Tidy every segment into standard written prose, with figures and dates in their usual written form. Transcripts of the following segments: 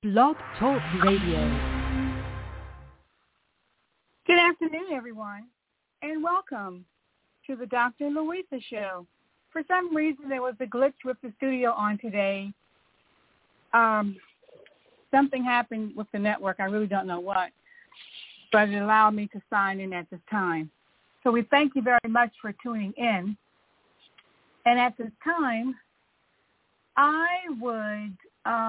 Blog Talk Radio. Good afternoon, everyone, and welcome to the Dr. Louisa Show. For some reason, there was a glitch with the studio on today. Something happened with the network. I really don't know what, but it allowed me to sign in at this time. So we thank you very much for tuning in. And at this time, I would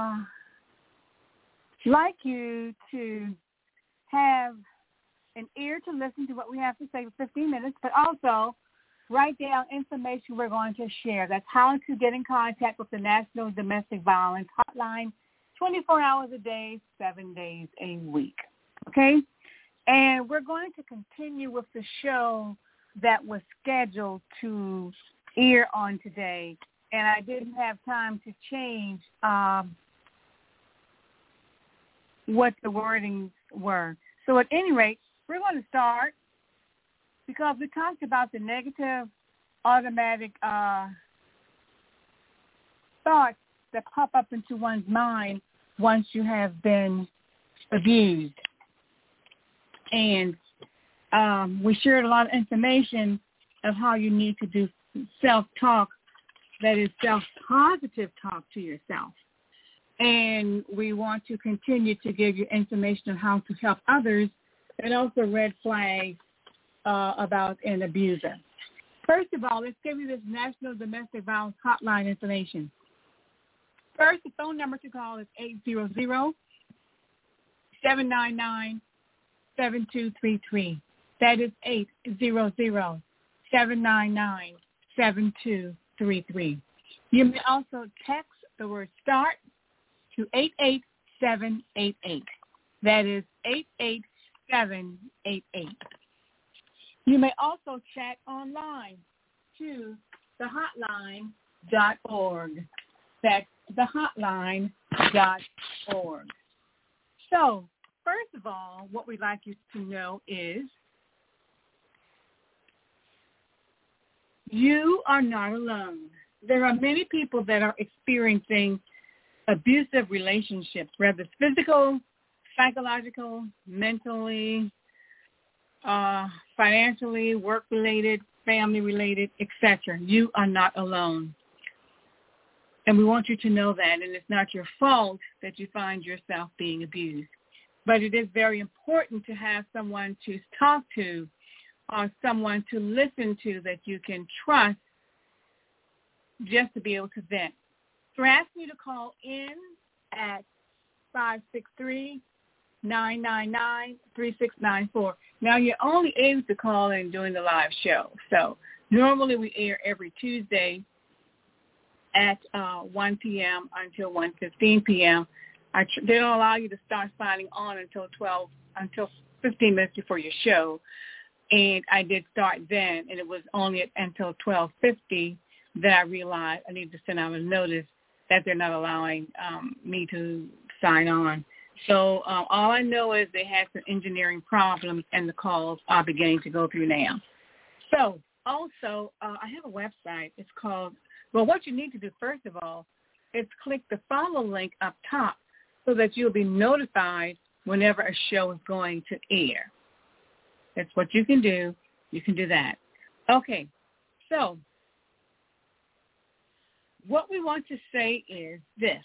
like you to have an ear to listen to what we have to say for 15 minutes, but also write down information we're going to share. That's how to get in contact with the National Domestic Violence Hotline 24 hours a day, 7 days a week. Okay? And we're going to continue with the show that was scheduled to air on today, and I didn't have time to change what the wordings were. So at any rate, we're going to start because we talked about the negative automatic thoughts that pop up into one's mind once you have been abused. And we shared a lot of information of how you need to do self-talk, that is self-positive talk to yourself. And we want to continue to give you information on how to help others and also red flags about an abuser. First of all, let's give you this National Domestic Violence Hotline information. First, the phone number to call is 800-799-7233. That is 800-799-7233. You may also text the word START to 88788. That is 88788. You may also chat online to thehotline.org. That's thehotline.org. So, first of all, what we'd like you to know is you are not alone. There are many people that are experiencing abusive relationships, whether it's physical, psychological, mentally, financially, work-related, family-related, etc. You are not alone. And we want you to know that, and it's not your fault that you find yourself being abused. But it is very important to have someone to talk to or someone to listen to that you can trust just to be able to vent. So we're asking you to call in at 563-999-3694. Now, you're only able to call in during the live show. So normally we air every Tuesday at 1 p.m. until 1:15 p.m. They don't allow you to start signing on until 15 minutes before your show. And I did start then, and it was only until 12:50 that I realized I needed to send out a notice that they're not allowing me to sign on. So all I know is they had some engineering problems, and the calls are beginning to go through now. So also, I have a website. It's called, well, what you need to do, first of all, is click the follow link up top so that you'll be notified whenever a show is going to air. That's what you can do. You can do that. Okay, so what we want to say is this.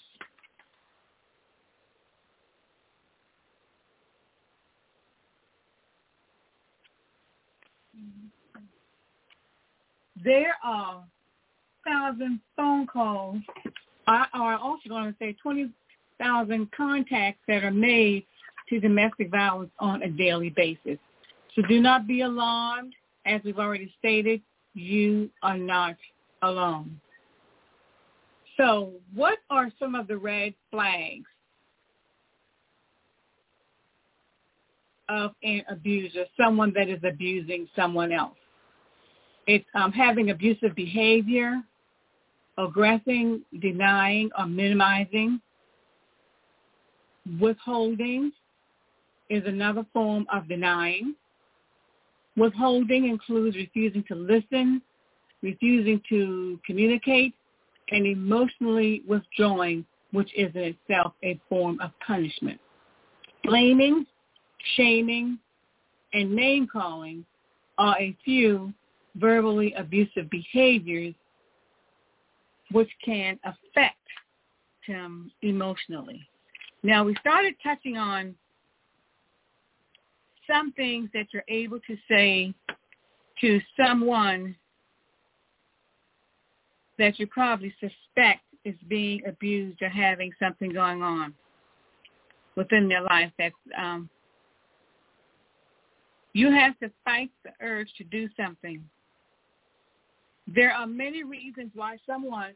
There are 1,000 phone calls. I are also going to say 20,000 contacts that are made to domestic violence on a daily basis. So do not be alarmed. As we've already stated, you are not alone. So what are some of the red flags of an abuser, someone that is abusing someone else? It's having abusive behavior, aggressing, denying, or minimizing. Withholding is another form of denying. Withholding includes refusing to listen, refusing to communicate, and emotionally withdrawing which is in itself a form of punishment. Blaming, shaming, and name-calling are a few verbally abusive behaviors which can affect him emotionally. Now, we started touching on some things that you're able to say to someone that you probably suspect is being abused or having something going on within their life. That's you have to fight the urge to do something. There are many reasons why someone,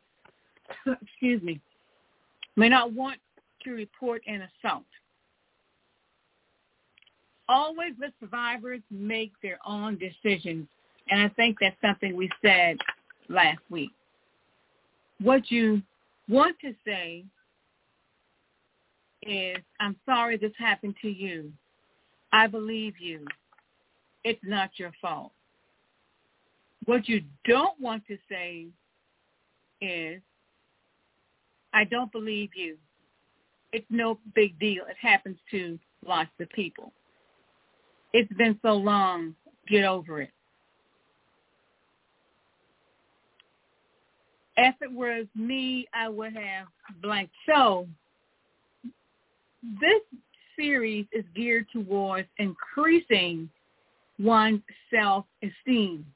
may not want to report an assault. Always let survivors make their own decisions, and I think that's something we said last week. What you want to say is, I'm sorry this happened to you. I believe you. It's not your fault. What you don't want to say is, I don't believe you. It's no big deal. It happens to lots of people. It's been so long. Get over it. If it was me, I would have blank. So this series is geared towards increasing one's self-esteem.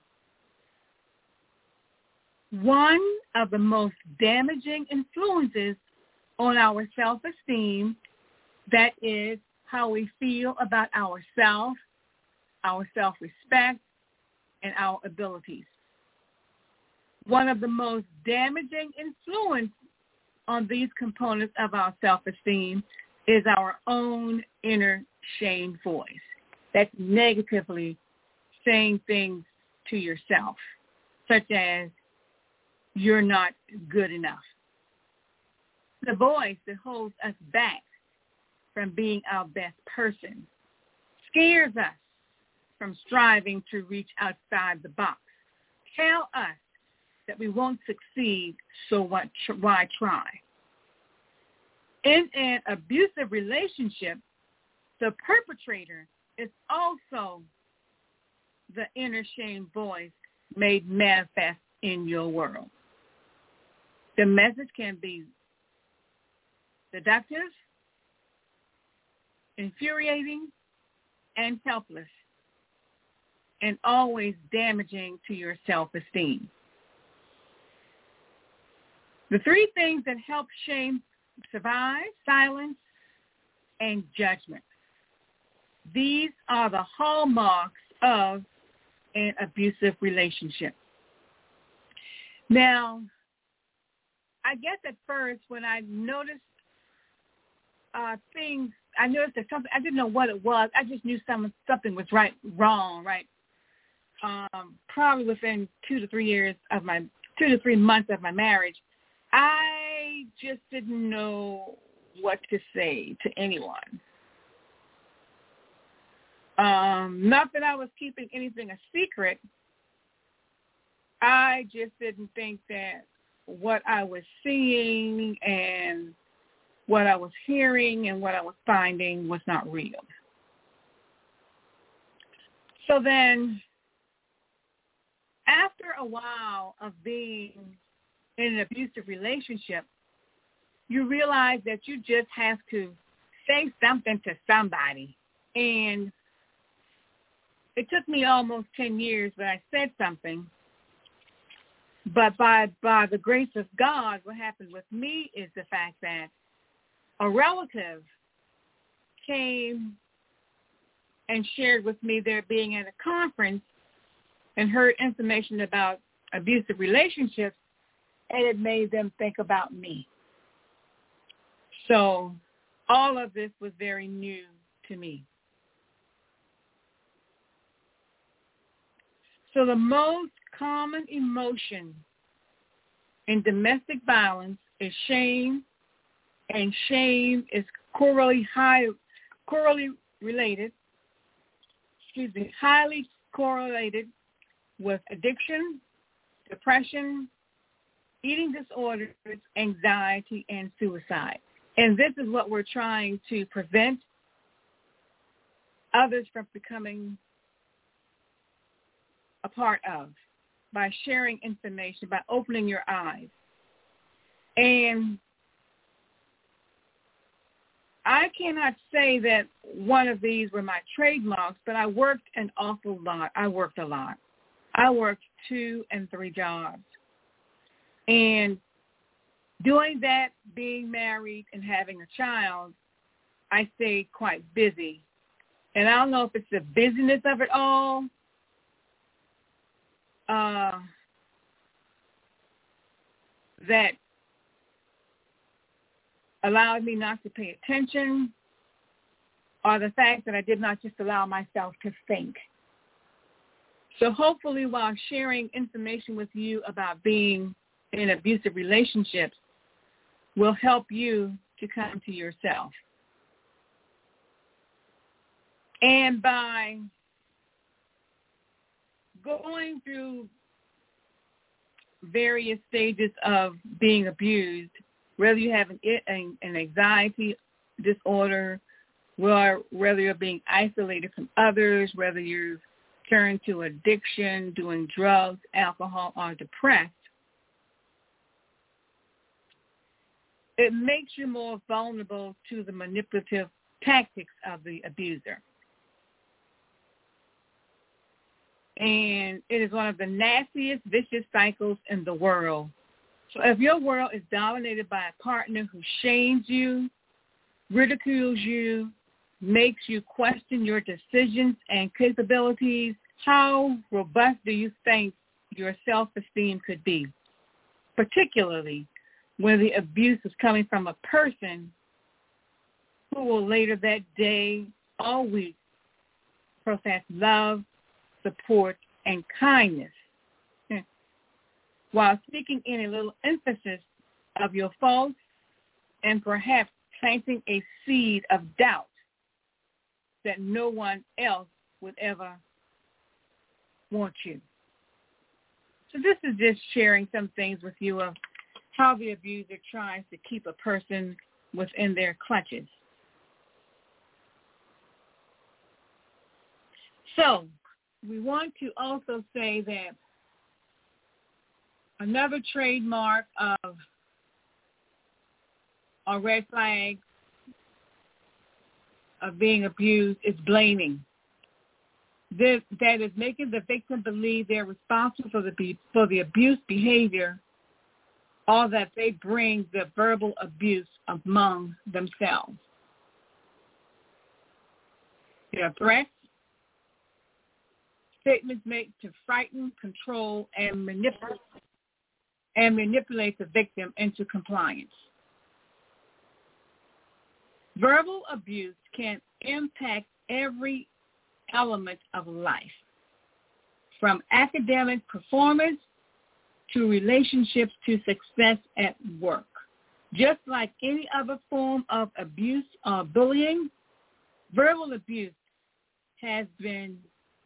One of the most damaging influences on our self-esteem, that is how we feel about ourselves, our self-respect, and our abilities. One of the most damaging influence on these components of our self-esteem is our own inner shame voice. That's negatively saying things to yourself, such as, you're not good enough. The voice that holds us back from being our best person scares us from striving to reach outside the box. Tell us that we won't succeed, so why try? In an abusive relationship, the perpetrator is also the inner shame voice made manifest in your world. The message can be seductive, infuriating, and helpless, and always damaging to your self-esteem. The three things that help shame survive: silence and judgment. These are the hallmarks of an abusive relationship. Now, I guess at first when I noticed things, I noticed that something, I didn't know what it was. I just knew something was wrong. Probably within 2 to 3 months of my marriage, I just didn't know what to say to anyone. Not that I was keeping anything a secret. I just didn't think that what I was seeing and what I was hearing and what I was finding was not real. So then, after a while of being in an abusive relationship, you realize that you just have to say something to somebody. And it took me almost 10 years, but I said something. But by the grace of God, what happened with me is the fact that a relative came and shared with me they're being at a conference and heard information about abusive relationships, and it made them think about me. So all of this was very new to me. So the most common emotion in domestic violence is shame, and shame is highly correlated with addiction, depression, eating disorders, anxiety, and suicide. And this is what we're trying to prevent others from becoming a part of by sharing information, by opening your eyes. And I cannot say that one of these were my trademarks, but I worked an awful lot. I worked a lot. I worked 2 and 3 jobs. And doing that, being married and having a child, I stayed quite busy. And I don't know if it's the busyness of it all, that allowed me not to pay attention, or the fact that I did not just allow myself to think. So hopefully while sharing information with you about being in abusive relationships will help you to come to yourself. And by going through various stages of being abused, whether you have an anxiety disorder, whether you're being isolated from others, whether you've turned to addiction, doing drugs, alcohol, or depressed, it makes you more vulnerable to the manipulative tactics of the abuser. And it is one of the nastiest, vicious cycles in the world. So if your world is dominated by a partner who shames you, ridicules you, makes you question your decisions and capabilities, how robust do you think your self-esteem could be? Particularly when the abuse is coming from a person who will later that day or week profess love, support, and kindness, while speaking in a little emphasis of your faults and perhaps planting a seed of doubt that no one else would ever want you. So this is just sharing some things with you of how the abuser tries to keep a person within their clutches. So we want to also say that another trademark of a red flag of being abused is blaming. That is making the victim believe they're responsible for the abuse behavior, or that they bring the verbal abuse among themselves. There are threats, statements made to frighten, control, and manipulate the victim into compliance. Verbal abuse can impact every element of life, from academic performance to relationships to success at work. Just like any other form of abuse or bullying, verbal abuse has been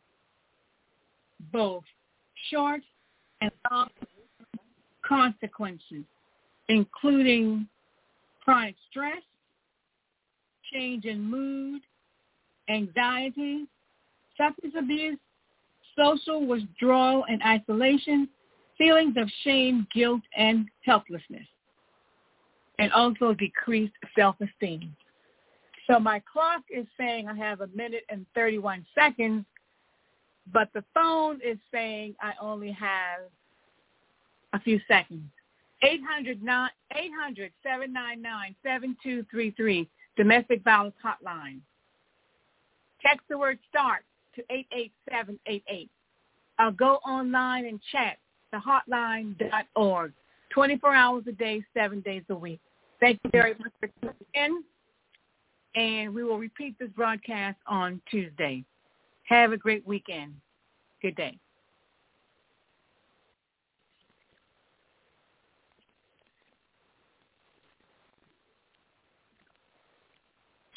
both short and long consequences, including chronic stress, change in mood, anxiety, substance abuse, social withdrawal and isolation, feelings of shame, guilt, and helplessness, and also decreased self-esteem. So my clock is saying I have 1 minute and 31 seconds, but the phone is saying I only have a few seconds. 800-799-7233, domestic violence hotline. Text the word START to 88788. I'll go online and chat, thehotline.org, 24 hours a day, 7 days a week. Thank you very much for tuning in, and we will repeat this broadcast on Tuesday. Have a great weekend. Good day.